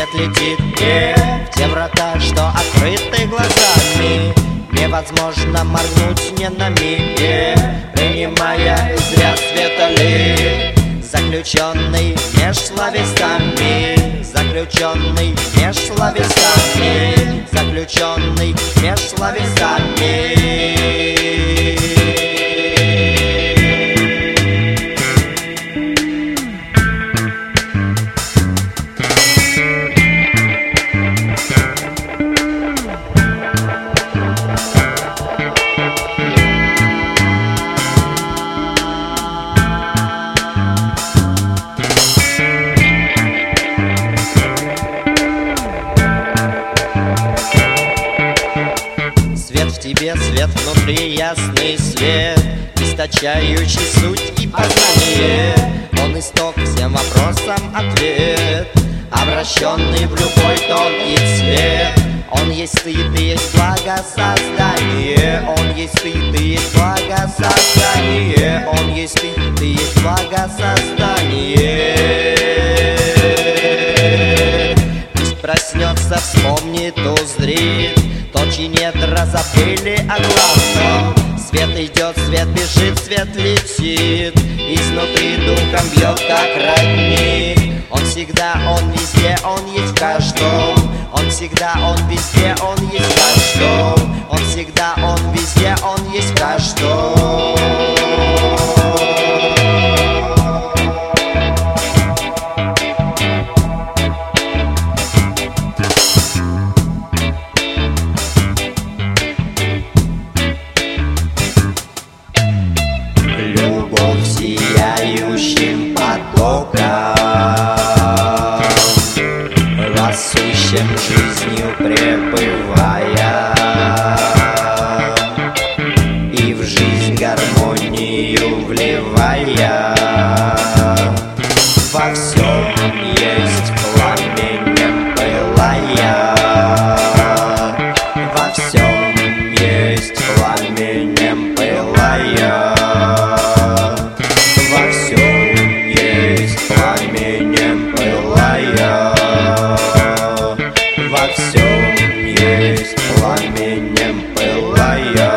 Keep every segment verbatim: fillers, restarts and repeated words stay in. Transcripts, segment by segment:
свет летит не в те врата, что открыты глазами. Невозможно моргнуть ни на миг, принимая зря света лик. Заключенный меж словесами, заключенный меж словесами, заключенный меж словесами. Свет в тебе, свет внутри, ясный свет, источающий суть и познание. Он исток всем вопросам ответ, обращенный в любой тон и цвет. Он есть ты, ты есть благо создание. Он есть ты, ты есть благо создание. Он есть ты, ты есть благо создание. Пусть проснется, вспомнит, узрит тот, чьи недра забыли о главном. Свет идет, свет бежит, свет летит, изнутри духом бьет, как родник. Он всегда, он везде, он есть в каждом. Он всегда, он везде, он есть в каждом. Он всегда, он везде, он есть в каждом. Любовь сияющим потоком, рассущим жизнью пребывая, и в жизнь гармонию вливая. Во всем есть пламенем пылая, во всем есть пламенем пылая. Во всем есть пламенем пылая, во всем есть пламенем пылая.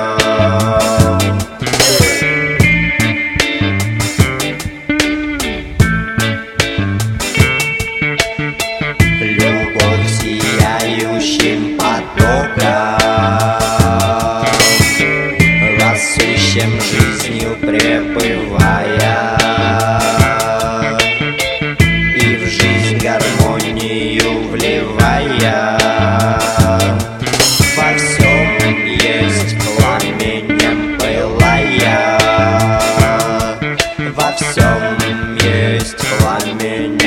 Любовь сияющим потоком, рассущим жизнью пребывая, и в жизнь гармонию вливая. Во всем есть пламенем пылая, во всем есть пламенем